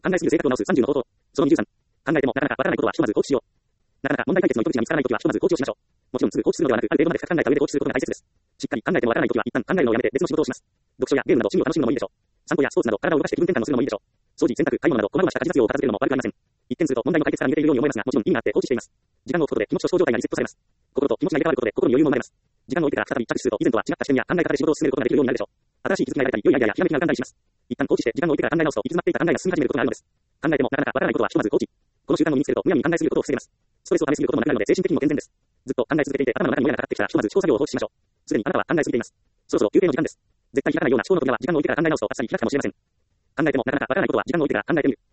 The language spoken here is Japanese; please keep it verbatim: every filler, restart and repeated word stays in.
考えすぎる性格を直すさんじゅうの方法。そのにじゅうさん。考えてもなかなかわからないことはひとまず放置しよう。なかなか問題解決の糸口が見つからないときはひとまず放置をしましょう。もちろんすぐ放置するのではなく、ある程度まで深く考えた上で放置することが大切です。しっかり考えてもわからないときは一旦考えるのをやめて別の仕事をします。読書やゲームなど趣味を楽しむのもいいでしょう。散歩やスポーツなど体を動かして気分転換をするのもいいでしょう。掃除、洗濯、買い物など細々した家事雑用を片付けるのも悪くありません。一見すると問題の解決から逃げているように思えますが、もちろん意味があって放置しています。時間を置くことで気持ちと思考状態がリセットされます。心と気持ちが入れ替わることで心に余裕も生まれます。時間を置いてから再び着手すると以前とは違った視点や考え方で仕事を進めることができるようになるでしょう。新しい気づきが得られたり、良いアイデアやひらめきが浮かんだりします。一旦放置して時間を置いてから考え直すと、行き詰まっていた考えが進み始めることがあるのです。考えてもなかなかわからないことはひとまず放置。この習慣を身につけるとむやみに考えすぎることを防げます。ストレスを溜めすぎることもなくなるので精神的にも健全です。ずっと考え続けていて頭の中にモヤがかかってきたらひとまず思考作業を放置しましょう。すでにあなたは考えすぎています。そろそろ休憩の時間です。絶対開かないような思考の扉は時間を置いてから考え直すとあっさり開くかもしれません。考えてもなかなかわからないことは時間を置いてから考えてみる。